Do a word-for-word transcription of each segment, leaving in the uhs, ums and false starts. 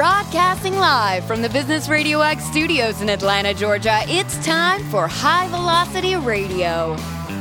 Broadcasting live from the Business Radio X studios in Atlanta, Georgia, it's time for High Velocity Radio.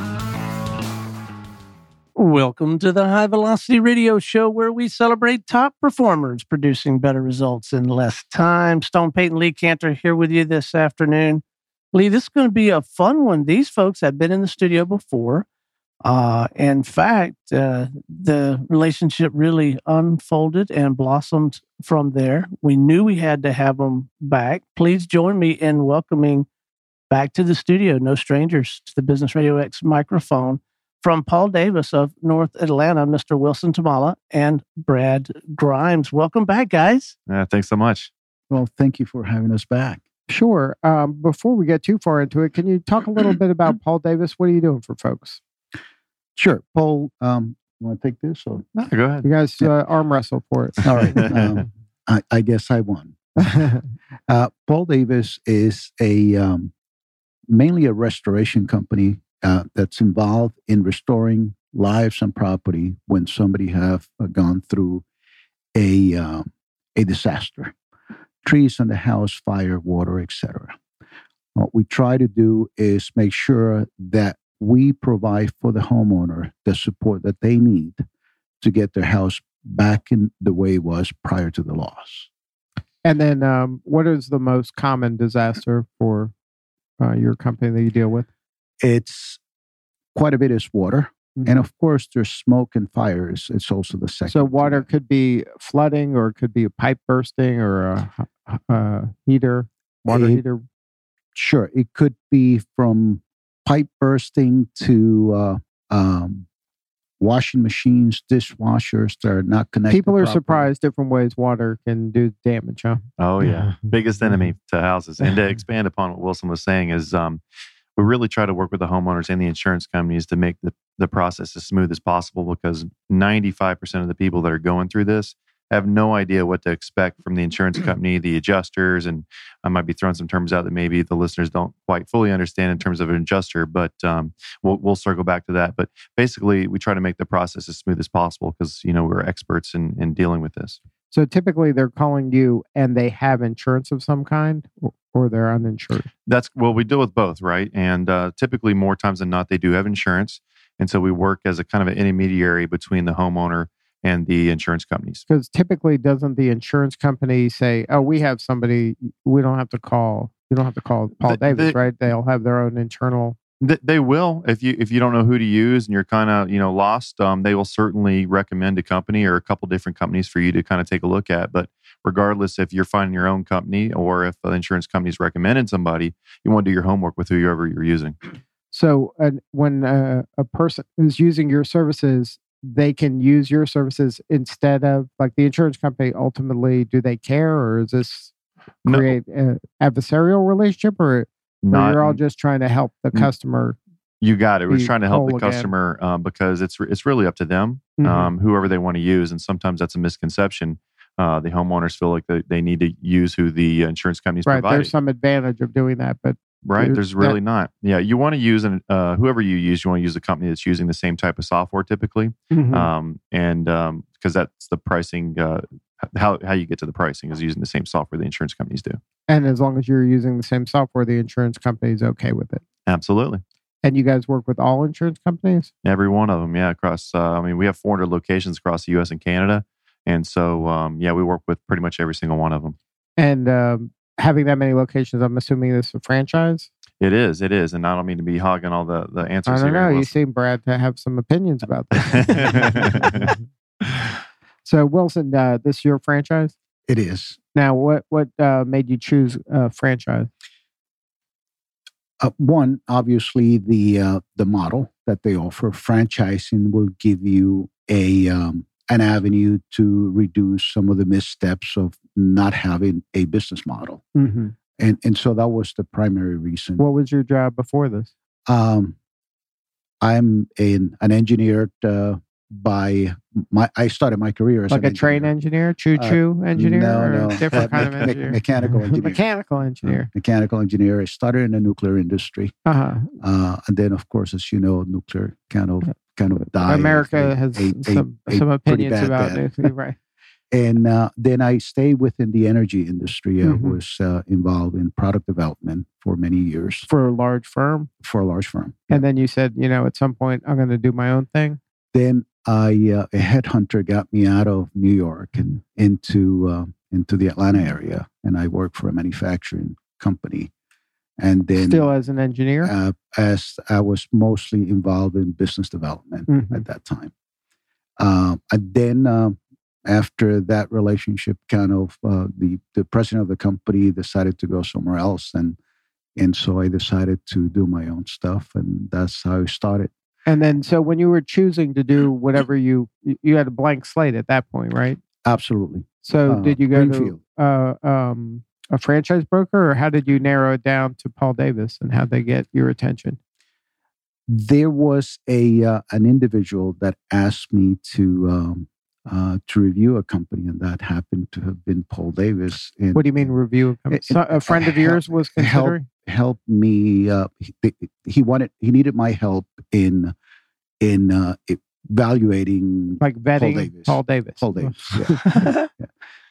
Welcome to the High Velocity Radio Show, where we celebrate top performers producing better results in less time. Stone Payton, Lee Cantor here with you this afternoon. Lee, this is going to be a fun one. These folks have been in the studio before. Uh, in fact, uh, the relationship really unfolded and blossomed from there. We knew we had to have them back. Please join me in welcoming back to the studio, no strangers to the Business Radio X microphone, from Paul Davis of North Atlanta, Mister Wilson Tamala, and Brad Grimes. Welcome back, guys. Yeah, thanks so much. Well, thank you for having us back. Sure. Um, before we get too far into it, can you talk a little bit about Paul Davis? What are you doing for folks? Sure. Paul, um, you want to take this? Or? No, go ahead. You guys uh, arm wrestle for it. All right. Um, I, I guess I won. uh, Paul Davis is a um, mainly a restoration company uh, that's involved in restoring lives and property when somebody have uh, gone through a uh, a disaster, trees on the house, fire, water, et cetera. What we try to do is make sure that we provide for the homeowner the support that they need to get their house back in the way it was prior to the loss. And then um, what is the most common disaster for uh, your company that you deal with? It's quite a bit is water. Mm-hmm. And of course, there's smoke and fires. It's also the second. So water could be flooding, or it could be a pipe bursting, or a, a heater, water it, heater. Sure. It could be from pipe bursting to uh, um, washing machines, dishwashers that are not connected. People are properly. surprised different ways water can do damage, huh? Oh, yeah. Biggest enemy to houses. And to expand upon what Wilson was saying is um, we really try to work with the homeowners and the insurance companies to make the, the process as smooth as possible, because ninety-five percent of the people that are going through this have no idea what to expect from the insurance company, the adjusters, and I might be throwing some terms out that maybe the listeners don't quite fully understand in terms of an adjuster, but um, we'll, we'll circle back to that. But basically, we try to make the process as smooth as possible because, you know, we're experts in, in dealing with this. So typically they're calling you and they have insurance of some kind, or, or they're uninsured? That's, well, we deal with both, right? And uh, typically more times than not, they do have insurance. And so we work as a kind of an intermediary between the homeowner and the insurance companies. Because typically, doesn't the insurance company say, "Oh, we have somebody. We don't have to call. You don't have to call Paul they, Davis, they, right? They'll have their own internal." They, they will. If you if you don't know who to use and you're kind of you know lost, um, they will certainly recommend a company or a couple different companies for you to kind of take a look at. But regardless, if you're finding your own company or if the insurance company's recommended somebody, you want to do your homework with whoever you're using. So, uh, when uh, a person is using your services, they can use your services instead of, like, the insurance company. Ultimately, do they care, or is this create no. an adversarial relationship, or, Not, or you're all just trying to help the customer? You got it. We're trying to help the customer um, because it's it's really up to them, mm-hmm. um, whoever they want to use, and sometimes that's a misconception. Uh, the homeowners feel like they, they need to use who the insurance companies right, provide. There's some advantage of doing that, but Right. There's, there's really that, not. Yeah. You want to use, an, uh, whoever you use, you want to use a company that's using the same type of software typically. Mm-hmm. Um, and um, because that's the pricing, uh, how, how you get to the pricing is using the same software the insurance companies do. And as long as you're using the same software, the insurance company is okay with it. Absolutely. And you guys work with all insurance companies? Every one of them. Yeah. Across, uh, I mean, we have four hundred locations across the U S and Canada. And so, um, yeah, we work with pretty much every single one of them. And, um, having that many locations, I'm assuming this is a franchise? It is, it is. And I don't mean to be hogging all the, the answers I don't here. know. You seem, Brad, to have some opinions about this. So, Wilson, uh, this is your franchise? It is. Now, what, what uh, made you choose a franchise? Uh, one, obviously, the uh, the model that they offer. Franchising will give you a um, an avenue to reduce some of the missteps of not having a business model. Mm-hmm. And and so that was the primary reason. What was your job before this? Um, I'm an, an engineer uh, by my. I started my career as like an a engineer. train engineer, choo-choo uh, engineer, no, or no, a different kind of engineer, me- mechanical engineer, mechanical engineer, uh, mechanical engineer. I started in the nuclear industry, uh-huh. uh, and then, of course, as you know, nuclear kind of kind of died. America a, has a, some a, some a opinions about death. nuclear, right? And uh, then I stayed within the energy industry. I Mhm. was uh, involved in product development for many years For a large firm. for a large firm. And then you said, you know, at some point, I'm going to do my own thing. Then I uh, a headhunter got me out of New York and into uh, into the Atlanta area, and I worked for a manufacturing company. And then, Still as an engineer? uh, as I was mostly involved in business development Mhm. at that time, um, and then uh, after that relationship, kind of uh, the the president of the company decided to go somewhere else, and and so I decided to do my own stuff, and that's how I started. And then, so when you were choosing to do whatever you, you had a blank slate at that point, right? Absolutely. So Uh, did you go Greenfield. to uh, um, a franchise broker, or how did you narrow it down to Paul Davis, and how they get your attention? There was a uh, an individual that asked me to um, uh, to review a company, and that happened to have been Paul Davis. And What do you mean review? A, It- so, a friend of help- yours was help- considering? help me? Uh, he, he wanted he needed my help in in uh, evaluating Like vetting Davis. Paul Davis. Paul Davis. Yeah. Yeah.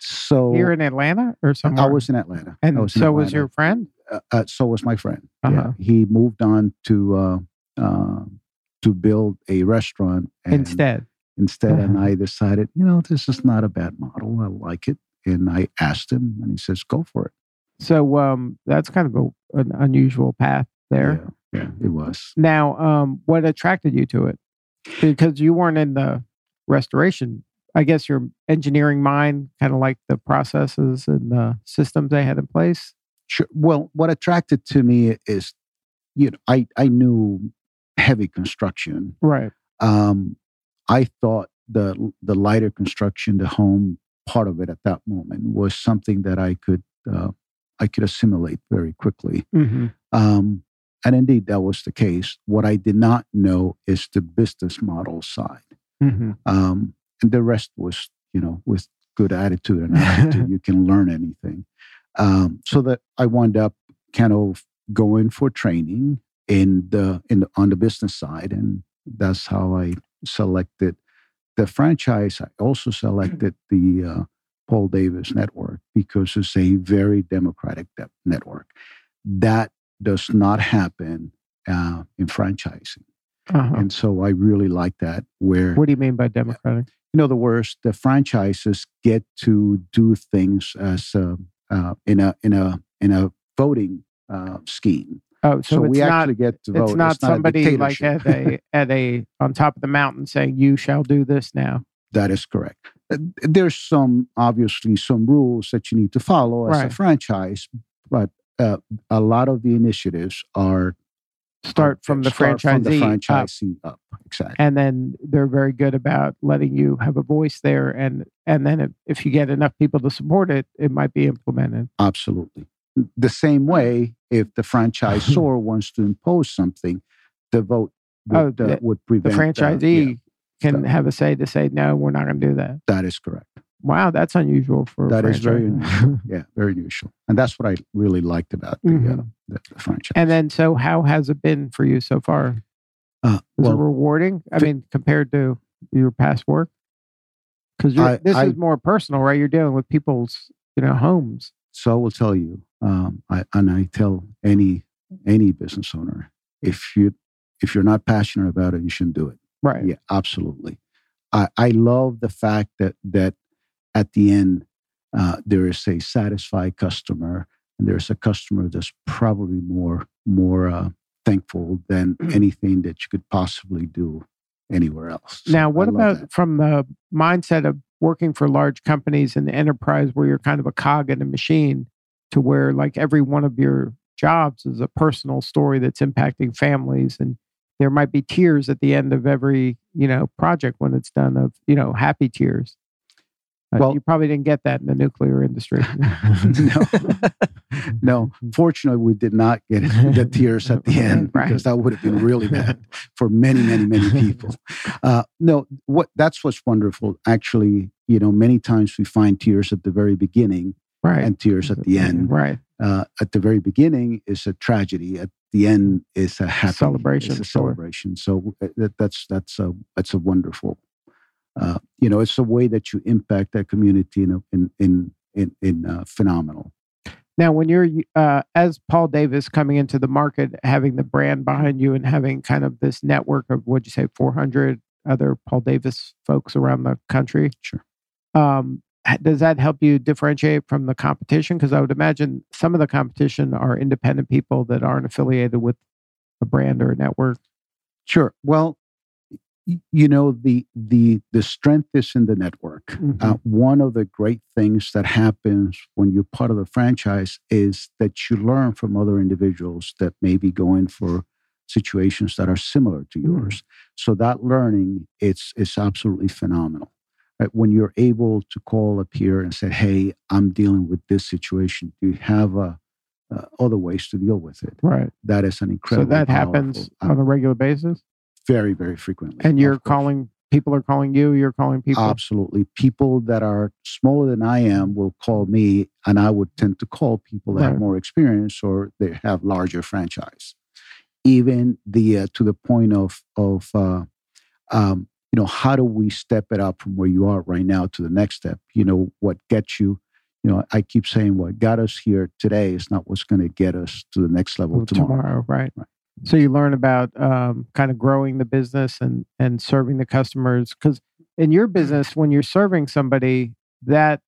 So Here in Atlanta or somewhere? I was in Atlanta. I And was in so was Atlanta. your friend? Uh, uh, so was my friend. Uh-huh. Yeah. He moved on to uh, uh, to build a restaurant and Instead. Instead, and I decided, you know, this is not a bad model. I like it, and I asked him, and he says, "Go for it." So um, that's kind of a, an unusual path there. Yeah, yeah, it was. Now, um, what attracted you to it? Because you weren't in the restoration. I guess your engineering mind kind of like the processes and the systems they had in place. Sure. Well, what attracted to me is, you know, I I knew heavy construction. Right. Um, I thought the the lighter construction, the home part of it at that moment was something that I could uh, I could assimilate very quickly. Mm-hmm. Um, and indeed, that was the case. What I did not know is the business model side. Mm-hmm. Um, and the rest was, you know, with good attitude and attitude, you can learn anything. Um, so that I wound up kind of going for training in the in the, on the business side, and that's how I selected the franchise. I also selected the uh, Paul Davis network because it's a very democratic de- network. That does not happen uh, in franchising. Uh-huh. And so I really like that, where, What do you mean by democratic? in other words, the franchises get to do things as a, uh, in a in a in a voting uh, scheme. Oh, so, So, it's we not actually get to vote. it's not a somebody like dictatorship. at a at a on top of the mountain saying you shall do this now. That is correct. Uh, There's some obviously some rules that you need to follow as Right. a franchise, but uh, a lot of the initiatives are Start from the start franchisee, from the up, franchisee up. Exactly. and then they're very good about letting you have a voice there. And and then if, if you get enough people to support it, it might be implemented. Absolutely. The same way, if the franchisor wants to impose something, the vote would, Oh, uh, the- would The prevent that. franchisee Yeah, can So- have a say to say no, we're not going to do that. that is correct. Wow, that's unusual for a That is very franchise. unusual. Yeah, very unusual. And that's what I really liked about the, uh, Mhm. the, the franchise. And then, so how has it been for you so far? uh, Is it well, rewarding? I fi- mean, compared to your past work, because I- this I- is more personal, right? You're dealing with people's, you know, homes. so I will tell you, um, I, and I tell any any business owner, if you if you're not passionate about it, you shouldn't do it. Right. Yeah, absolutely. I, I love the fact that that at the end uh, there is a satisfied customer, and there's a customer that's probably more more uh, thankful than anything that you could possibly do anywhere else. So Now, what I love about that. from the mindset of working for large companies in the enterprise where you're kind of a cog in a machine to where like every one of your jobs is a personal story that's impacting families, and there might be tears at the end of every, you know, project when it's done, of, you know, happy tears. Uh, Well- you probably didn't get that in the nuclear industry. no, no. Fortunately, we did not get the tears at the end, Right. because that would have been really bad for many, many, many people. Uh, no, what that's what's wonderful. Actually, you know, many times we find tears at the very beginning Right. and tears at the end. Right. Uh, at the very beginning is a tragedy. At the end is a happy Celebration, It's a sure. celebration. So uh, that, that's that's a that's a wonderful uh, you know, it's a way that you impact that community in a, in in in, in uh, phenomenal. Now, when you're uh, as Paul Davis coming into the market, having the brand behind you and having kind of this network of, what'd you say, four hundred other Paul Davis folks around the country? Sure. Um, does that help you differentiate from the competition? Because I would imagine some of the competition are independent people that aren't affiliated with a brand or a network. Sure. Well, you know, the the the strength is in the network. Mm-hmm. Uh, one of the great things that happens when you're part of the franchise is that you learn from other individuals that may be going for situations that are similar to yours. Mm-hmm. So that learning, it's it's absolutely phenomenal. Right? When you're able to call up here and say, "Hey, I'm dealing with this situation. Do you have a, uh, other ways to deal with it?" Right. That is an incredible. So that happens uh, on a regular basis. Very, very frequently. And you're calling, people are calling you, you're calling people? Absolutely. People that are smaller than I am will call me, and I would tend to call people that right. have more experience or they have larger franchise. Even the uh, to the point of, of uh, um, you know, how do we step it up from where you are right now to the next step? You know, what gets you, you know, I keep saying what got us here today is not what's going to get us to the next level tomorrow. Tomorrow, right. right. So you learn about um, kind of growing the business and and serving the customers. Because in your business, when you're serving somebody, that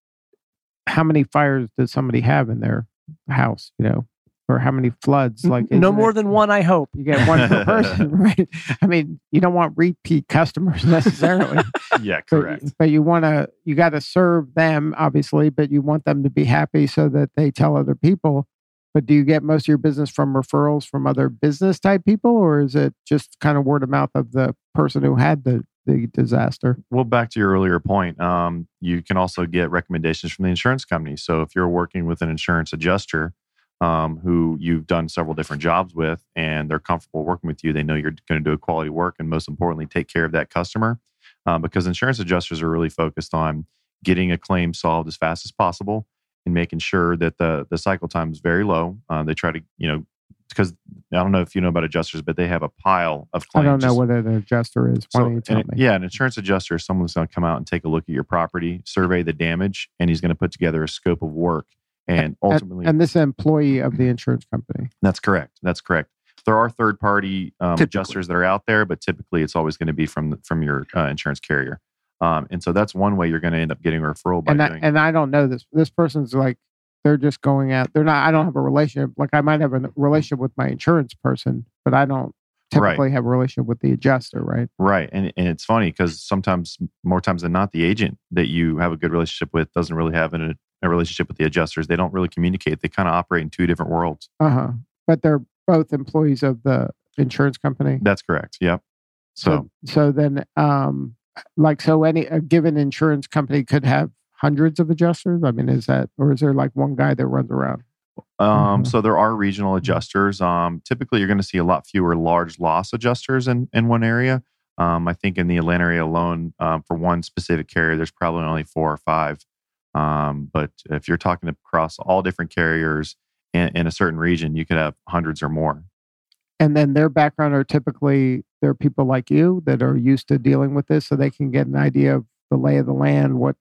how many fires does somebody have in their house? You know, or how many floods? Like no more it, than one, I hope. You get one per person, right? I mean, you don't want repeat customers necessarily. Yeah, correct. But, but you want to, you got to serve them, obviously, but you want them to be happy so that they tell other people. But do you get most of your business from referrals from other business type people, or is it just kind of word of mouth of the person who had the, the disaster? Well, back to your earlier point, um, you can also get recommendations from the insurance company. So if you're working with an insurance adjuster um, who you've done several different jobs with and they're comfortable working with you, they know you're going to do a quality work and most importantly, take care of that customer. Um, because insurance adjusters are really focused on getting a claim solved as fast as possible and making sure that the the cycle time is very low. Uh, they try to, you know, because I don't know if you know about adjusters, but they have a pile of claims. I don't know Just, what an adjuster is. Why so, don't you tell an, me? Yeah, an insurance adjuster is someone who's going to come out and take a look at your property, survey the damage, and he's going to put together a scope of work. And ultimately, and, and this is an employee of the insurance company. That's correct. That's correct. There are third party um, adjusters that are out there, but typically it's always going to be from the, from your uh, insurance carrier. Um, and so that's one way you're going to end up getting a referral by and doing I, And I don't know this. This person's like, they're just going out. They're not, I don't have a relationship. Like I might have a relationship with my insurance person, but I don't typically right. have a relationship with the adjuster, right? Right. And and it's funny because sometimes, more times than not, the agent that you have a good relationship with doesn't really have an, a relationship with the adjusters. They don't really communicate. They kind of operate in two different worlds. Uh-huh. But they're both employees of the insurance company? That's correct. Yep. So, so, so then, um, like, so any, a given insurance company could have hundreds of adjusters? I mean, is that, or is there like one guy that runs around? Um, mm-hmm. So there are regional adjusters. Um, typically, you're going to see a lot fewer large loss adjusters in, in one area. Um, I think in the Atlanta area alone, um, for one specific carrier, there's probably only four or five. Um, but if you're talking across all different carriers in, in a certain region, you could have hundreds or more. And then their background are typically, they're people like you that are used to dealing with this, so they can get an idea of the lay of the land. What?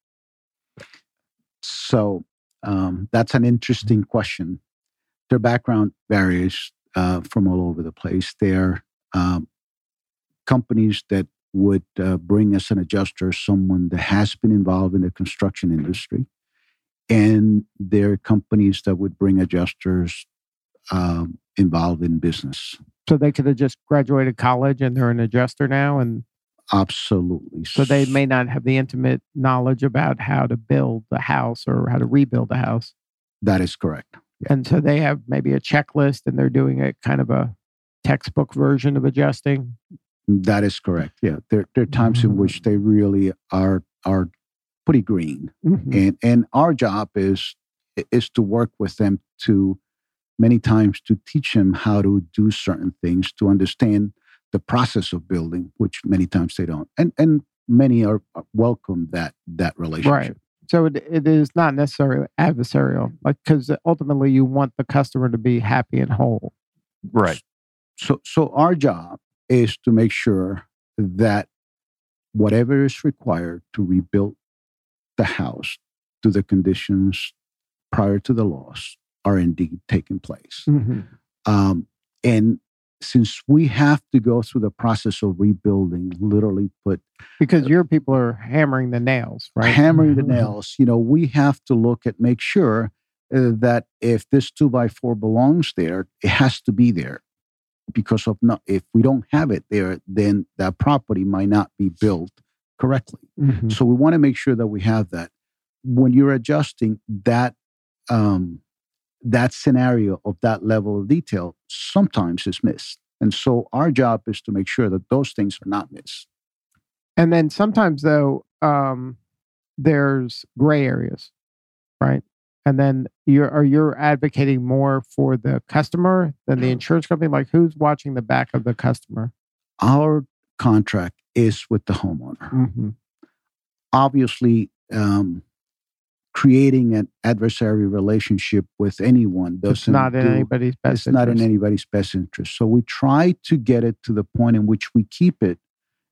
So um, that's an interesting question. Their background varies uh, from all over the place. They're um, companies that would uh, bring as an adjuster someone that has been involved in the construction industry. And there are companies that would bring adjusters um, involved in business. So they could have just graduated college and they're an adjuster now? And absolutely. So they may not have the intimate knowledge about how to build a house or how to rebuild a house. That is correct. Yeah. And so they have maybe a checklist and they're doing a kind of a textbook version of adjusting. That is correct. Yeah. There, there are times mm-hmm. in which they really are are pretty green. Mm-hmm. And and our job is is to work with them to many times to teach them how to do certain things, to understand the process of building, which many times they don't. And and many are welcome that that relationship. Right. So it, it is not necessarily adversarial, like, because ultimately you want the customer to be happy and whole. Right. So so our job is to make sure that whatever is required to rebuild the house to the conditions prior to the loss are indeed taking place. Mm-hmm. Um, and since we have to go through the process of rebuilding, literally put because your people are hammering the nails, right? hammering the nails, you know, we have to look at make sure uh, that if this two by four belongs there, it has to be there. Because of not, if we don't have it there, then that property might not be built correctly. Mm-hmm. So we want to make sure that we have that. When you're adjusting that um, that scenario of that level of detail, sometimes is missed. And so our job is to make sure that those things are not missed. And then sometimes, though, um, there's gray areas, right? And then you're are you advocating more for the customer than the insurance company? Like, who's watching the back of the customer? Our contract is with the homeowner. Mm-hmm. Obviously, um, creating an adversary relationship with anyone doesn't It's not in do, anybody's best It's not in interest. anybody's best interest. So we try to get it to the point in which we keep it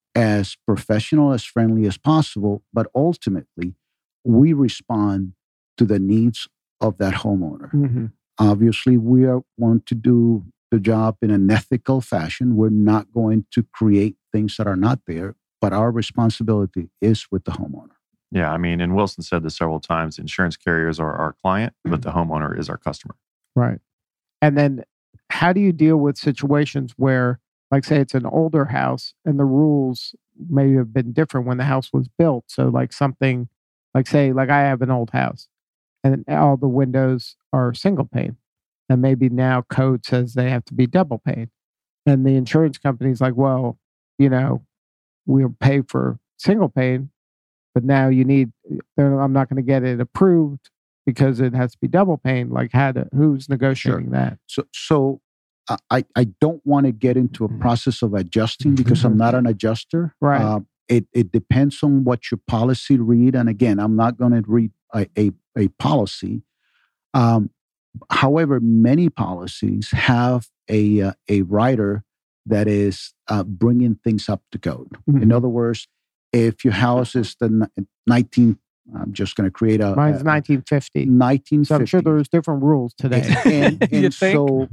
as professional, as friendly as possible, but ultimately we respond to the needs of that homeowner. Mm-hmm. Obviously, we are, want to do the job in an ethical fashion. We're not going to create things that are not there, but our responsibility is with the homeowner. Yeah, I mean, and Wilson said this several times, insurance carriers are our client, but the homeowner is our customer. Right. And then how do you deal with situations where, like, say it's an older house and the rules may have been different when the house was built? So like something, like say, like I have an old house and all the windows are single pane. And maybe now code says they have to be double pane. And the insurance company's like, well, you know, we'll pay for single pane, but now you need, I'm not going to get it approved because it has to be double pane. Like, how to, who's negotiating Sure. that? So, so uh, I, I don't want to get into a process of adjusting because I'm not an adjuster. Right. Uh, it, it depends on what your policy read. And again, I'm not going to read a, a, a policy. Um, however, many policies have a, uh, a writer that is uh, bringing things up to code. Mm-hmm. In other words, if your house is the nineteen, I'm just going to create a Mine's a, nineteen fifty. nineteen fifty. So I'm sure there's different rules today. And, and You think? so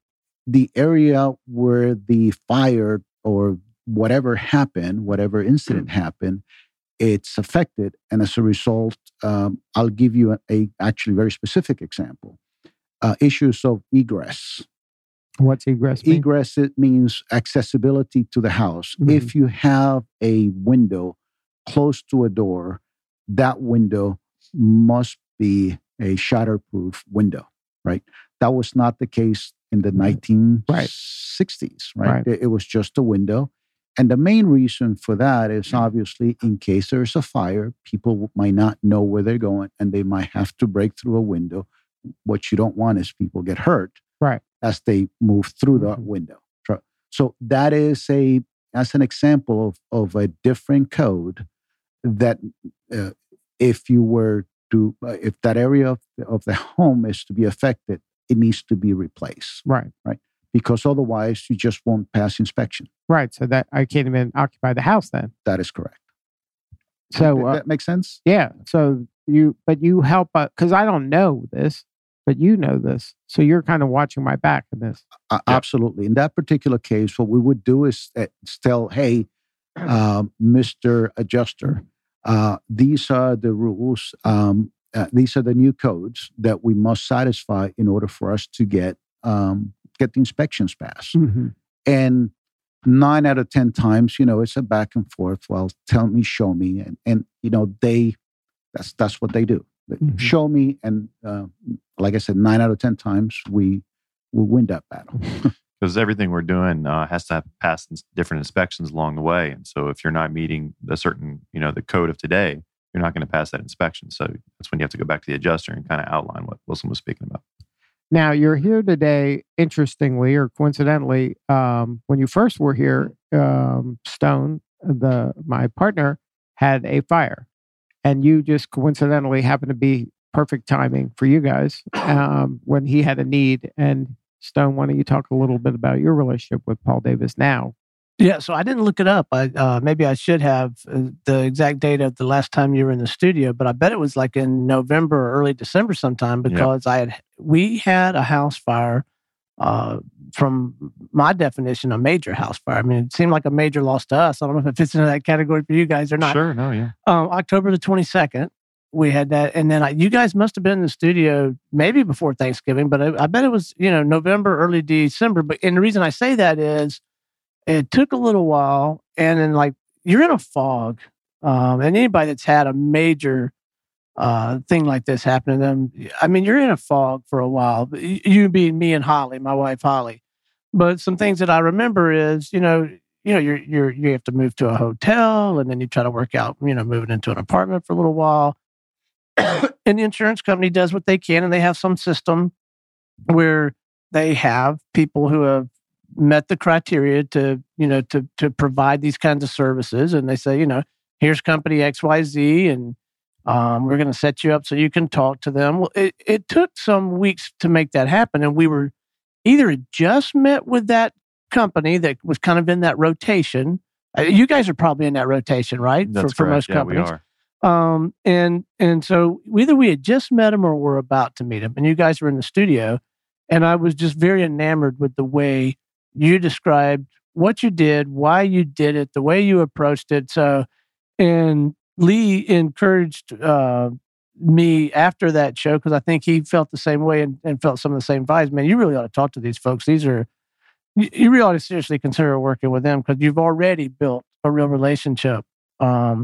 the area where the fire or whatever happened, whatever incident happened, it's affected. And as a result, um, I'll give you a, a actually very specific example. Uh, issues of egress. What's egress mean? Egress, it means accessibility to the house. Mhm. If you have a window close to a door, that window must be a shatterproof window, right? That was not the case in the nineteen sixties, right? Right. It, it was just a window. And the main reason for that is obviously in case there's a fire, people might not know where they're going and they might have to break through a window. What you don't want is people get hurt Right. as they move through the Mhm. window. So- So that is a as an example of, of a different code that uh, if you were to, uh, if that area of, of the home is to be affected, it needs to be replaced Right. because otherwise you just won't pass inspection. Right. So that I can't even occupy the house then. That is correct. So Th- uh, that makes sense? yeah. So you, but you help, because I don't know this, but you know this. So you're kind of watching my back in this. Uh, Yeah. Absolutely. In that particular case, what we would do is uh, tell, hey, um, Mister Adjuster, uh, these are the rules. Um, uh, these are the new codes that we must satisfy in order for us to get um, get the inspections passed. Mm-hmm. And nine out of ten times, you know, it's a back and forth. Well, tell me, show me, and and you know they that's that's what they do. They Mhm. Show me, and uh, like I said, nine out of ten times we we win that battle. Because everything we're doing uh, has to have passed ins- different inspections along the way. And so if you're not meeting the certain, you know, the code of today, you're not going to pass that inspection. So that's when you have to go back to the adjuster and kind of outline what Wilson was speaking about. Now you're here today, interestingly or coincidentally, um, when you first were here, um, Stone, the my partner, had a fire, and you just coincidentally happened to be perfect timing for you guys um, when he had a need. And Stone, why don't you talk a little bit about your relationship with Paul Davis now? Yeah, so I didn't look it up. I uh, maybe I should have uh, the exact date of the last time you were in the studio, but I bet it was like in November or early December sometime because yep. I had we had a house fire. Uh, from my definition, a major house fire. I mean, it seemed like a major loss to us. I don't know if it fits into that category for you guys or not. Sure, no, yeah. Um, October the twenty-second, we had that, and then I, you guys must have been in the studio maybe before Thanksgiving, but I, I bet it was you know November, early December. But and the reason I say that is. It took a little while, and then like you're in a fog, um, and anybody that's had a major uh, thing like this happen to them, I mean, you're in a fog for a while. You being me and Holly, my wife Holly. But some things that I remember is, you know, you know, you're you're you have to move to a hotel, and then you try to work out, you know, moving into an apartment for a little while. And the insurance company does what they can, and they have some system where they have people who have met the criteria to, you know, to to provide these kinds of services. And they say, you know, here's company X Y Z, and um, we're going to set you up so you can talk to them. Well, it, it took some weeks to make that happen. And we were either just met with that company that was kind of in that rotation. Uh, you guys are probably in that rotation, right? That's for, for correct. most yeah, companies. we are. Um, and, and so either we had just met them or we're about to meet them, and you guys were in the studio. And I was just very enamored with the way you described what you did, why you did it, the way you approached it. So, and Lee encouraged uh, me after that show because I think he felt the same way and, and felt some of the same vibes. Man, you really ought to talk to these folks. These are, you, you really ought to seriously consider working with them because you've already built a real relationship. Um,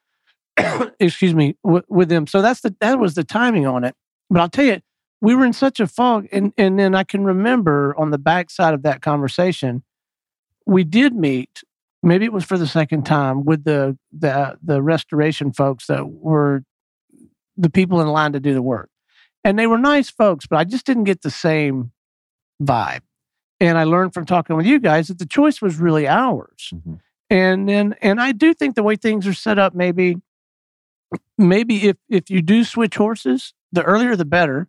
excuse me, w- with them. So that's the that was the timing on it. But I'll tell you, we were in such a fog, and, and then I can remember on the backside of that conversation, we did meet. Maybe it was for the second time with the the the restoration folks that were the people in line to do the work, and they were nice folks, but I just didn't get the same vibe. And I learned from talking with you guys that the choice was really ours. Mm-hmm. And then, and I do think the way things are set up, maybe, maybe if if you do switch horses, the earlier the better.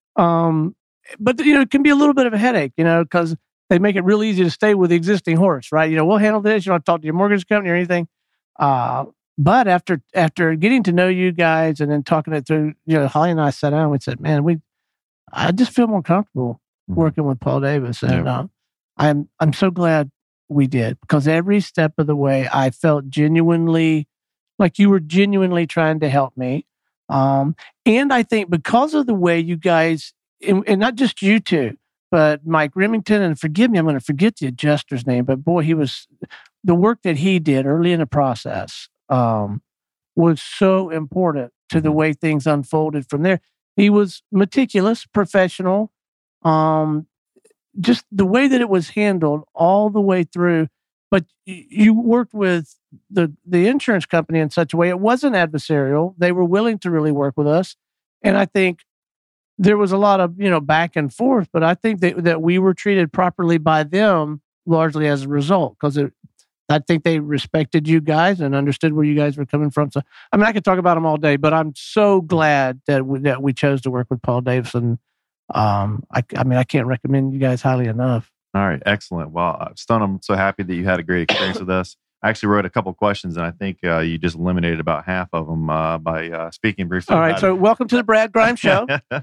Um, but you know, it can be a little bit of a headache, you know, because they make it real easy to stay with the existing horse, right? You know, we'll handle this. You don't have to talk to your mortgage company or anything. Uh, but after after getting to know you guys and then talking it through, you know, Holly and I sat down and we said, man, we, I just feel more comfortable mm-hmm. working with Paul Davis, and yeah. uh, I'm I'm so glad we did because every step of the way I felt genuinely like you were genuinely trying to help me. Um, and I think because of the way you guys, and, and not just you two, but Mike Remington, and forgive me, I'm going to forget the adjuster's name, but boy, he was, the work that he did early in the process um, was so important to the way things unfolded from there. He was meticulous, professional, um, just the way that it was handled all the way through. But you worked with the the insurance company in such a way, it wasn't adversarial. They were willing to really work with us. And I think there was a lot of, you know, back and forth, but I think that, that we were treated properly by them largely as a result, because I think they respected you guys and understood where you guys were coming from. So, I mean, I could talk about them all day, but I'm so glad that we, that we chose to work with Paul Davison. Um, I, I mean, I can't recommend you guys highly enough. All right. Excellent. Well, Stone, I'm so happy that you had a great experience with us. I actually wrote a couple of questions, and I think uh, you just eliminated about half of them uh, by uh, speaking briefly. All right. So it. welcome to the Brad Grimes Show.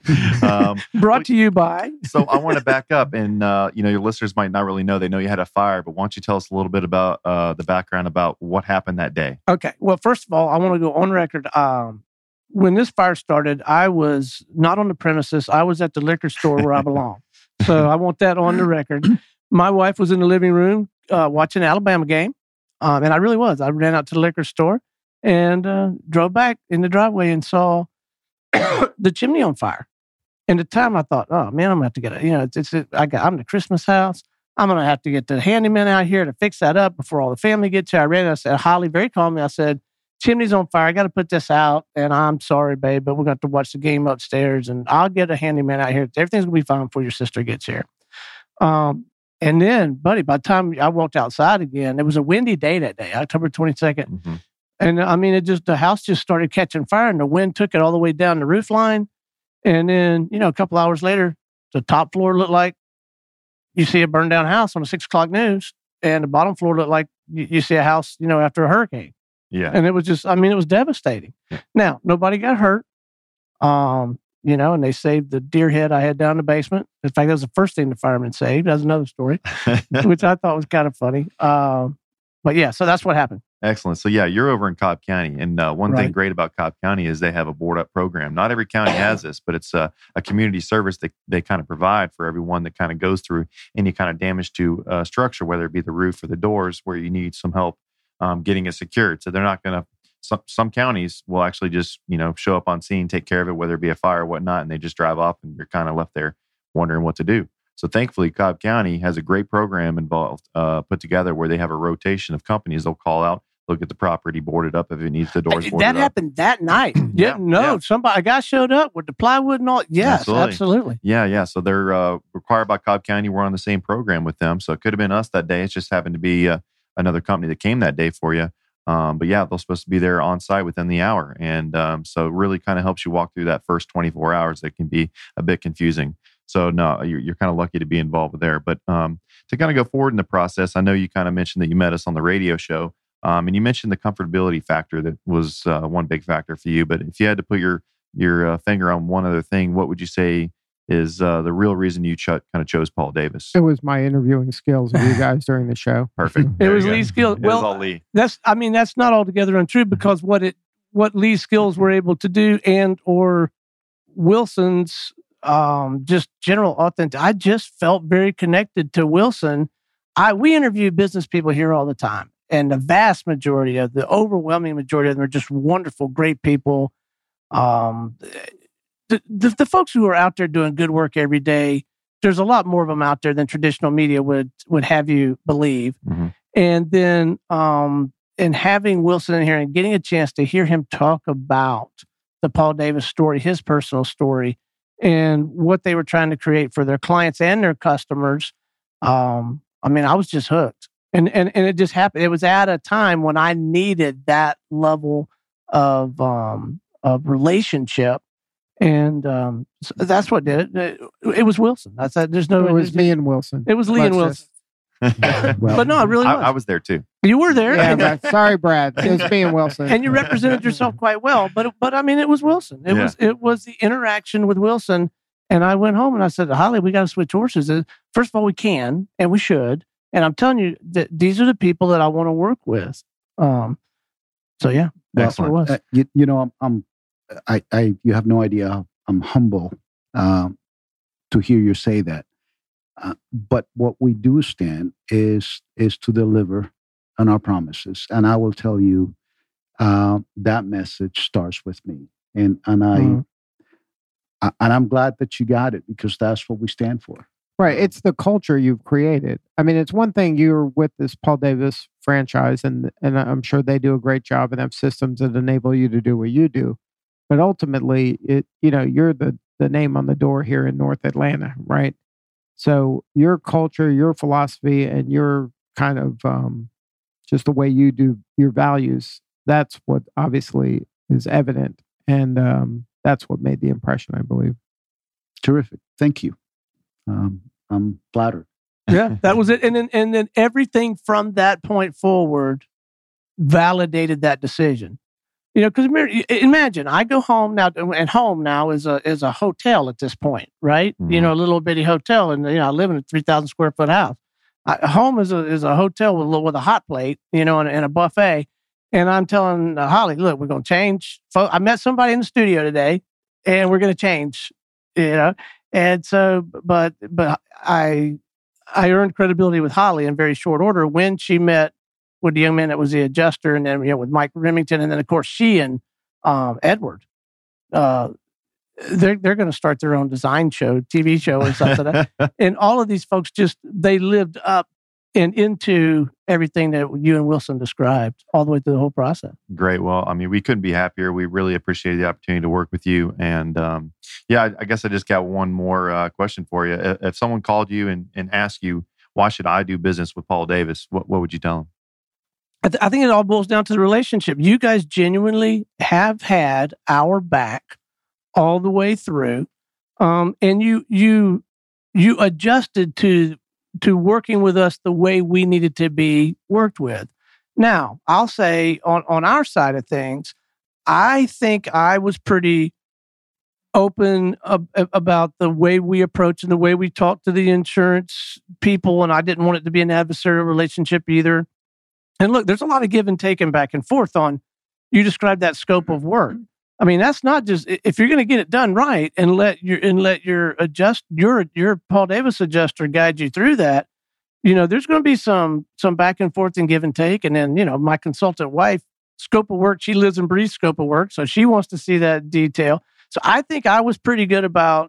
um, Brought to you by. So I want to back up, and uh, you know, your listeners might not really know. They know you had a fire, but why don't you tell us a little bit about uh, the background about what happened that day? Okay. Well, first of all, I want to go on record. Um, when this fire started, I was not on the premises. I was at the liquor store where I belong. So I want that on the record. My wife was in the living room uh, watching an Alabama game. Um, and I really was. I ran out to the liquor store and uh, drove back in the driveway and saw the chimney on fire. And at the time I thought, oh man, I'm going to have to get it. You know, it's, it's I got, I'm in the Christmas house. I'm going to have to get the handyman out here to fix that up before all the family gets here. I ran and I said, Holly, very calmly, I said, chimney's on fire. I got to put this out. And I'm sorry, babe, but we're going to have to watch the game upstairs and I'll get a handyman out here. Everything's going to be fine before your sister gets here. Um, And then, buddy, by the time I walked outside again, it was a windy day that day, October twenty-second. Mm-hmm. And I mean, it just, the house just started catching fire and the wind took it all the way down the roof line. And then, you know, a couple hours later, the top floor looked like you see a burned down house on the six o'clock news. and the bottom floor looked like you, you see a house, you know, after a hurricane. Yeah. And it was just, I mean, it was devastating. Yeah. Now, nobody got hurt. Um, you know, and they saved the deer head I had down in the basement. In fact, that was the first thing the firemen saved. That's another story, which I thought was kind of funny. Um, but yeah, so that's what happened. Excellent. So yeah, you're over in Cobb County. And uh, one Right. thing great about Cobb County is they have a board up program. Not every county has this, but it's a, a community service that they kind of provide for everyone that kind of goes through any kind of damage to uh, structure, whether it be the roof or the doors, where you need some help um, getting it secured. So they're not going to, some, some counties will actually just, you know, show up on scene, take care of it, whether it be a fire or whatnot, and they just drive off and you're kind of left there wondering what to do. So thankfully, Cobb County has a great program involved, uh, put together where they have a rotation of companies. They'll call out, look at the property, board it up if it needs the doors boarded That up. happened that night. Yeah, Yeah, no, yeah. somebody, a guy showed up with the plywood and all. Yes, Absolutely. absolutely. Yeah, yeah. So they're uh, required by Cobb County. We're on the same program with them. So it could have been us that day. It just happened to be uh, another company that came that day for you. Um, but yeah, they're supposed to be there on site within the hour. And um, so it really kind of helps you walk through that first twenty-four hours that can be a bit confusing. So no, you're, you're kind of lucky to be involved there. But um, to kind of go forward in the process, I know you kind of mentioned that you met us on the radio show. Um, and you mentioned the comfortability factor that was uh, one big factor for you. But if you had to put your your uh, finger on one other thing, what would you say is uh, the real reason you ch- kind of chose Paul Davis? It was my interviewing skills of you guys during the show. Perfect. It There was you go. Lee's skill. It Well, was all Lee. That's, I mean, that's not altogether untrue because what it, what Lee's skills were able to do and or Wilson's um, just general authentic. I just felt very connected to Wilson. I we interview business people here all the time, and the vast majority of the overwhelming majority of them are just wonderful, great people. Um, the, the the folks who are out there doing good work every day, there's a lot more of them out there than traditional media would would have you believe. Mm-hmm. And then, um, and having Wilson in here and getting a chance to hear him talk about the Paul Davis story, his personal story, and what they were trying to create for their clients and their customers. Um, I mean, I was just hooked. And, and, and it just happened. It was at a time when I needed that level of, um, of relationship. And um, so that's what did it. It, it was Wilson. That's that. There's no, It was me and Wilson. It was Lee and Let's Wilson. just- Well, But no, it really was. I, I was there too. You were there. Yeah, and, but sorry, Brad. It was me and Wilson. and you represented yourself quite well. But but I mean, it was Wilson. It Yeah. was it was the interaction with Wilson. And I went home and I said, Holly, we got to switch horses. Uh, First of all, we can and we should. And I'm telling you that these are the people that I want to work with. Um. So yeah, that's what it was. Uh, you, you know, I'm, I'm, I, I, you have no idea. How I'm humble um, to hear you say that. Uh, but what we do stand is is to deliver on our promises, and I will tell you uh, that message starts with me, and and I, Mhm. I and I'm glad that you got it because that's what we stand for. Right. It's the culture you've created. I mean, it's one thing you're with this Paul Davis franchise, and and I'm sure they do a great job and have systems that enable you to do what you do. But ultimately, it you know you're the the name on the door here in North Atlanta, right? So your culture, your philosophy, and your kind of um, just the way you do your values, that's what obviously is evident. And um, that's what made the impression, I believe. Terrific. Thank you. Um, I'm flattered. Yeah, that was it. And then and then everything from that point forward validated that decision. You know, because imagine I go home now, and home now is a is a hotel at this point, right? Mhm. You know, a little bitty hotel, and you know, I live in a three thousand square foot house. I, home is a is a hotel with a, with a hot plate, you know, and, and a buffet. And I'm telling uh, Holly, look, we're going to change. Fo- I met somebody in the studio today, and we're going to change. You know, and so, but but I I earned credibility with Holly in very short order when she met with the young man that was the adjuster, and then you know with Mike Remington, and then of course she and um, Edward. Uh, they're they're going to start their own design show, T V show, or something. And all of these folks just they lived up and into everything that you and Wilson described, all the way through the whole process. Great. Well, I mean, we couldn't be happier. We really appreciated the opportunity to work with you. And um, yeah, I, I guess I just got one more uh, question for you. If, if someone called you and, and asked you, why should I do business with Paul Davis? What, what would you tell them? I, th- I think it all boils down to the relationship. You guys genuinely have had our back all the way through, um, and you you you adjusted to to working with us the way we needed to be worked with. Now, I'll say on, on our side of things, I think I was pretty open ab- about the way we approach and the way we talk to the insurance people, and I didn't want it to be an adversarial relationship either. And look, there's a lot of give and take and back and forth on, you described that scope of work. I mean, that's not just, if you're going to get it done right and let your and let your adjust your your Paul Davis adjuster guide you through that, you know, there's going to be some some back and forth and give and take. And then, you know, my consultant wife, scope of work, she lives and breathes scope of work, so she wants to see that detail. So I think I was pretty good about,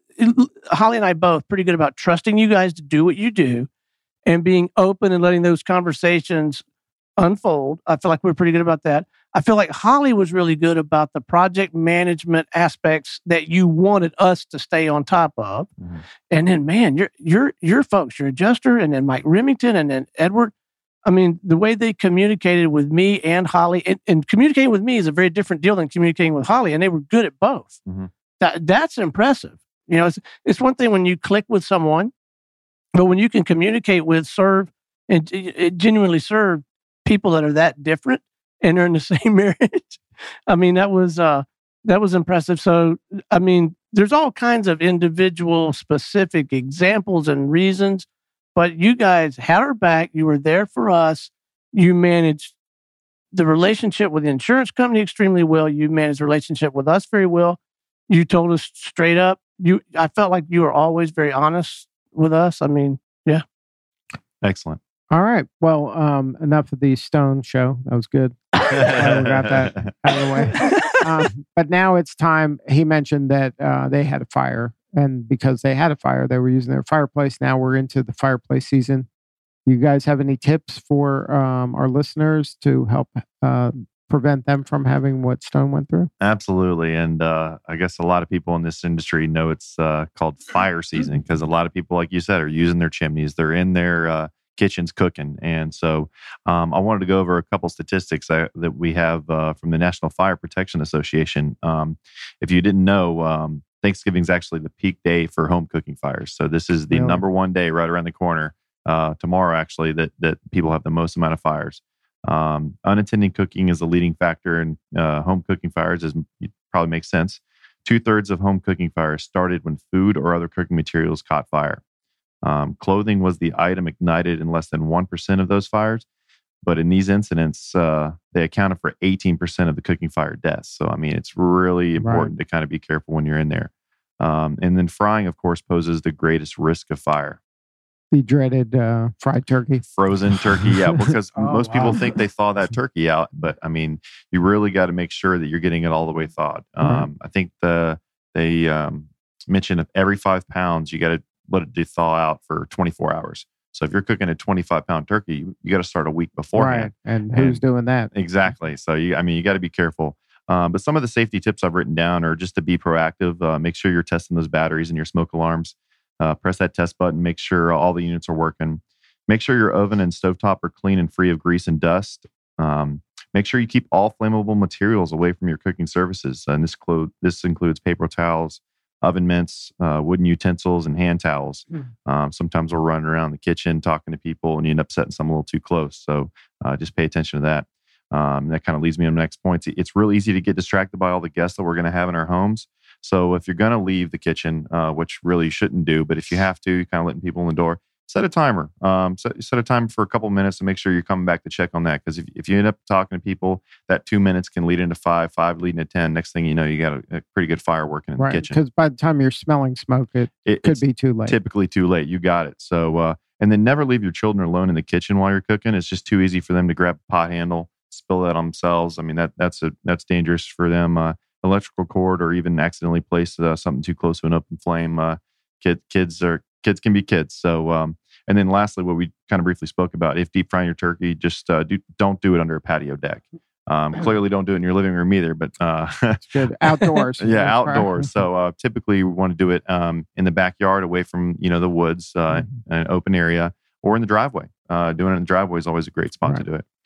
Holly and I both pretty good about trusting you guys to do what you do and being open and letting those conversations unfold. I feel like we're pretty good about that. I feel like Holly was really good about the project management aspects that you wanted us to stay on top of. Mm-hmm. And then, man, your your your folks, your adjuster, and then Mike Remington, and then Edward. I mean, the way they communicated with me and Holly, and, and communicating with me is a very different deal than communicating with Holly, and they were good at both. Mm-hmm. That that's impressive. You know, it's it's one thing when you click with someone, but when you can communicate with, serve, and it genuinely serve people that are that different and are in the same marriage. I mean, that was uh, that was impressive. So, I mean, there's all kinds of individual specific examples and reasons, but you guys had our back. You were there for us. You managed the relationship with the insurance company extremely well. You managed the relationship with us very well. You told us straight up. You, I felt like you were always very honest with us. I mean, yeah. Excellent. All right. Well, um, enough of the Stone show. That was good. I got that out of the way. Um, but now it's time. He mentioned that uh, they had a fire, and because they had a fire, they were using their fireplace. Now we're into the fireplace season. You guys have any tips for um, our listeners to help uh, prevent them from having what Stone went through? Absolutely. And uh, I guess a lot of people in this industry know it's uh, called fire season because a lot of people, like you said, are using their chimneys. They're in their uh, kitchens cooking. And so um, I wanted to go over a couple statistics that, that we have uh, from the National Fire Protection Association. Um, if you didn't know, um, Thanksgiving is actually the peak day for home cooking fires. So this is the really? number one day right around the corner. Uh, tomorrow, actually, that that people have the most amount of fires. Um, unattended cooking is a leading factor in uh, home cooking fires, as it probably makes sense. Two thirds of home cooking fires started when food or other cooking materials caught fire. Um, clothing was the item ignited in less than one percent of those fires. But in these incidents, uh, they accounted for eighteen percent of the cooking fire deaths. So, I mean, it's really important right. to kind of be careful when you're in there. Um, and then frying, of course, poses the greatest risk of fire. The dreaded uh, fried turkey. Frozen turkey, yeah, because oh, most wow. people think they thaw that turkey out. But, I mean, you really got to make sure that you're getting it all the way thawed. Um, mm-hmm. I think the they um, mentioned every five pounds, you got to let it thaw out for twenty-four hours. So if you're cooking a twenty-five pound turkey, you, you got to start a week beforehand. Right. And who's and, doing that? Exactly. So, you, I mean, you got to be careful. Um, but some of the safety tips I've written down are just to be proactive. Uh, make sure you're testing those batteries and your smoke alarms. Uh, press that test button. Make sure all the units are working. Make sure your oven and stovetop are clean and free of grease and dust. Um, make sure you keep all flammable materials away from your cooking surfaces. And this, clo- this includes paper towels, oven mitts, uh, wooden utensils, and hand towels. Mm. Um, sometimes we're running around the kitchen talking to people and you end up setting some a little too close. So uh, just pay attention to that. Um, that kind of leads me to the next point. It's really easy to get distracted by all the guests that we're going to have in our homes. So if you're going to leave the kitchen, uh, which really you shouldn't do, but if you have to, you're kind of letting people in the door, set a timer. Um, set, set a timer for a couple minutes to make sure you're coming back to check on that. Because if, if you end up talking to people, that two minutes can lead into five, five leading to ten. Next thing you know, you got a, a pretty good fire working in right, the kitchen. Because by the time you're smelling smoke, it, it could be too late. Typically too late. You got it. So, uh, and then never leave your children alone in the kitchen while you're cooking. It's just too easy for them to grab a pot handle, spill that on themselves. I mean, that that's a that's dangerous for them. Uh, electrical cord, or even accidentally place uh, something too close to an open flame. Uh, kid, kids are kids can be kids. So, um, and then lastly, what we kind of briefly spoke about: if deep frying your turkey, just uh, do, don't do it under a patio deck. Um, clearly, don't do it in your living room either. But uh, it's good outdoors. yeah, outdoors. So uh, typically, we want to do it um, in the backyard, away from you know the woods, uh, mm-hmm. an open area, or in the driveway. Uh, doing it in the driveway is always a great spot right. to do it.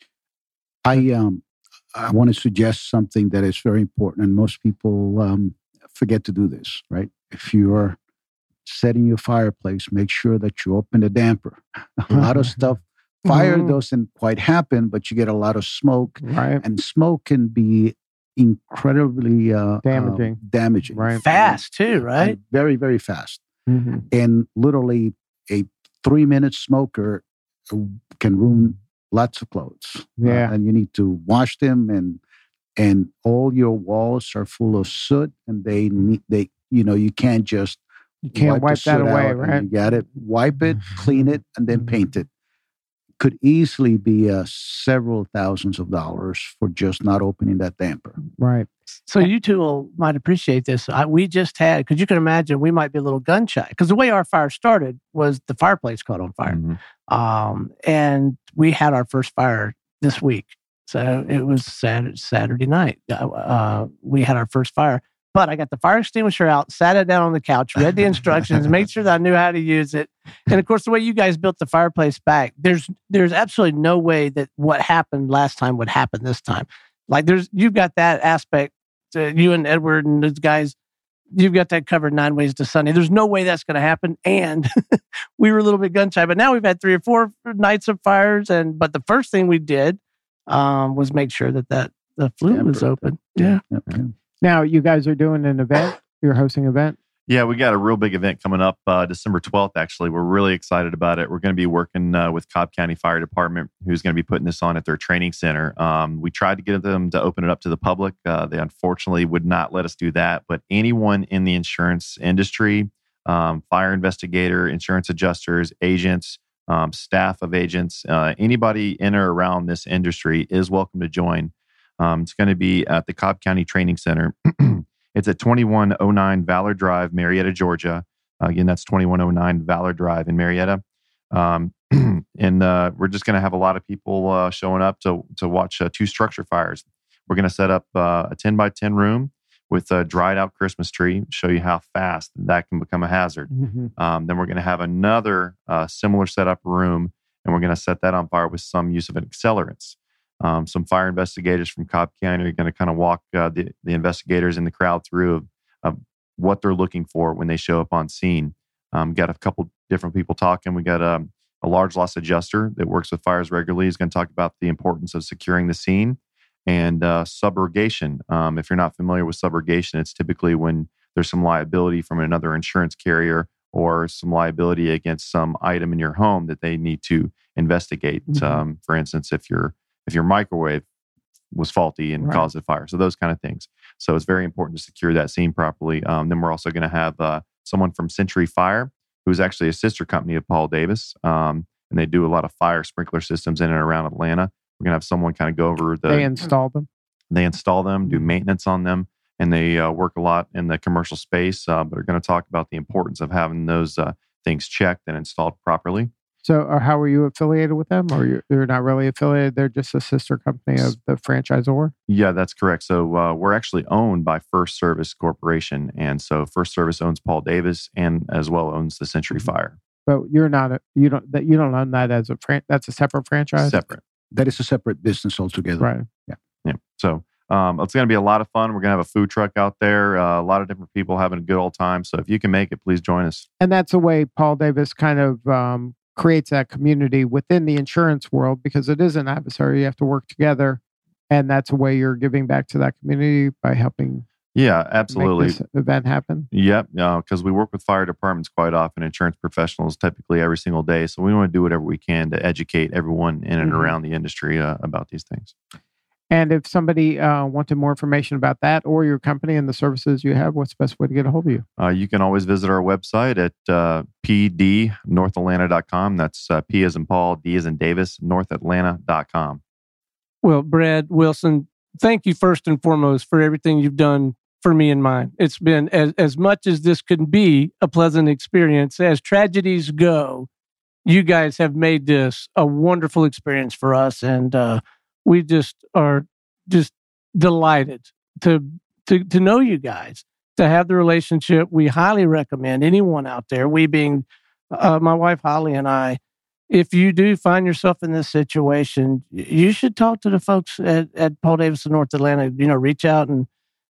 I um. I want to suggest something that is very important, and most people um, forget to do this, right? If you're setting your fireplace, make sure that you open the damper. A lot of stuff. Fire Mhm. doesn't quite happen, but you get a lot of smoke, Right. and smoke can be incredibly uh, Damaging. um, damaging, Right. Fast too, right? And very, very fast. Mhm. And literally, a three-minute smoker uh, can ruin lots of clothes. Yeah. Uh, and you need to wash them, and and all your walls are full of soot, and they need they you know you can't just You can't the wipe that soot away, out and right? You got it. Wipe it, clean it, and then paint it. Could easily be uh, several thousands of dollars for just not opening that damper. Right. So you two will, might appreciate this. I, we just had, because you can imagine we might be a little gun shy. Because the way our fire started was the fireplace caught on fire. Mhm. Um, and we had our first fire this week. So it was Saturday, Saturday night. Uh, uh, we had our first fire. But I got the fire extinguisher out, sat it down on the couch, read the instructions, made sure that I knew how to use it. And of course, the way you guys built the fireplace back, there's there's absolutely no way that what happened last time would happen this time. Like there's you've got that aspect. Uh, you and Edward and those guys, you've got that covered nine ways to Sunday. There's no way that's going to happen. And we were a little bit gun shy, but now we've had three or four nights of fires. And but the first thing we did um, was make sure that that the flue was open. Yeah. Yep, yep. Now you guys are doing an event. You're hosting an event. Yeah, we got a real big event coming up uh, December twelfth, actually. We're really excited about it. We're going to be working uh, with Cobb County Fire Department, who's going to be putting this on at their training center. Um, we tried to get them to open it up to the public. Uh, they unfortunately would not let us do that. But anyone in the insurance industry, um, fire investigator, insurance adjusters, agents, um, staff of agents, uh, anybody in or around this industry is welcome to join. Um, it's going to be at the Cobb County Training Center. It's at twenty-one oh nine Valor Drive, Marietta, Georgia. Uh, again, that's twenty-one oh nine Valor Drive in Marietta. Um, and uh, we're just going to have a lot of people uh, showing up to to watch uh, two structure fires. We're going to set up uh, a ten by ten room with a dried out Christmas tree, show you how fast that can become a hazard. Mm-hmm. Um, then we're going to have another uh, similar setup room, and we're going to set that on fire with some use of accelerants. Um, some fire investigators from Cobb County are going to kind of walk uh, the, the investigators in the crowd through of, of what they're looking for when they show up on scene. Um, got a couple different people talking. We got um, a large loss adjuster that works with fires regularly. He's going to talk about the importance of securing the scene and uh, subrogation. Um, if you're not familiar with subrogation, it's typically when there's some liability from another insurance carrier or some liability against some item in your home that they need to investigate. Mm-hmm. Um, for instance, if your if your microwave was faulty and Right. caused a fire, so those kind of things. So it's very important to secure that scene properly. Um, then we're also going to have uh, someone from Century Fire, who's actually a sister company of Paul Davis, um, and they do a lot of fire sprinkler systems in and around Atlanta. We're going to have someone kind of go over the. They installed them. They install them, do maintenance on them, and they uh, work a lot in the commercial space. Uh, but are going to talk about the importance of having those uh, things checked and installed properly. So, or how are you affiliated with them? Or you're, you're not really affiliated? They're just a sister company of the franchisor? Yeah, that's correct. So uh, we're actually owned by First Service Corporation. And so First Service owns Paul Davis and as well owns the Century Fire. But you're not, a, you don't, that you don't own that as a, fran- that's a separate franchise? Separate. That is a separate business altogether. Right. Yeah. So um, it's going to be a lot of fun. We're going to have a food truck out there, uh, a lot of different people having a good old time. So if you can make it, please join us. And that's a way Paul Davis kind of um, creates that community within the insurance world, because it is an adversary. You have to work together. And that's a way you're giving back to that community by helping Yeah, absolutely. make this event happen. Yep, because uh, we work with fire departments quite often, insurance professionals typically every single day. So we want to do whatever we can to educate everyone in and Mhm. around the industry uh, about these things. And if somebody uh, wanted more information about that or your company and the services you have, what's the best way to get a hold of you? Uh, you can always visit our website at uh, p d north atlanta dot com. That's uh, P as in Paul, D as in Davis, north atlanta dot com. Well, Brad Wilson, thank you first and foremost for everything you've done for me and mine. It's been as, as much as this could be a pleasant experience. As tragedies go, you guys have made this a wonderful experience for us. And uh, we just are just delighted to, to, to know you guys, to have the relationship. We highly recommend anyone out there, we being uh, my wife, Holly, and I, if you do find yourself in this situation, you should talk to the folks at, at Paul Davis in North Atlanta. You know, reach out and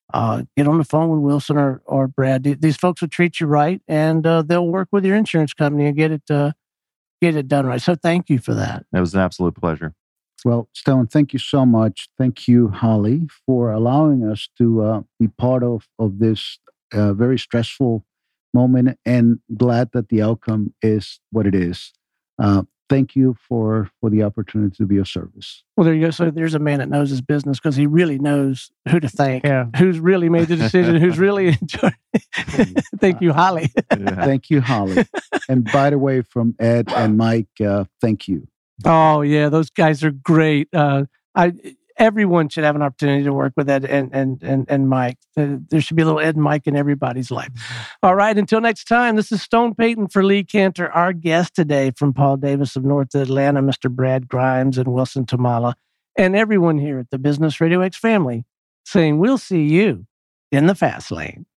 uh, get on the phone with Wilson or, or Brad. These folks will treat you right, and uh, they'll work with your insurance company and get it uh, get it done right. So thank you for that. It was an absolute pleasure. Well, Stone, thank you so much. Thank you, Holly, for allowing us to uh, be part of, of this uh, very stressful moment, and glad that the outcome is what it is. Uh, thank you for, for the opportunity to be of service. Well, there you go. So there's a man that knows his business because he really knows who to thank, Yeah. who's really made the decision, who's really enjoyed it. Thank you, Holly. Yeah. Thank you, Holly. And by the way, from Ed and Mike, uh, thank you. Oh, yeah. Those guys are great. Uh, I Everyone should have an opportunity to work with Ed and, and, and, and Mike. There should be a little Ed and Mike in everybody's life. All right. Until next time, this is Stone Payton for Lee Cantor. Our guest today from Paul Davis of North Atlanta, Mister Brad Grimes and Wilson Tamala, and everyone here at the Business Radio X family saying we'll see you in the fast lane.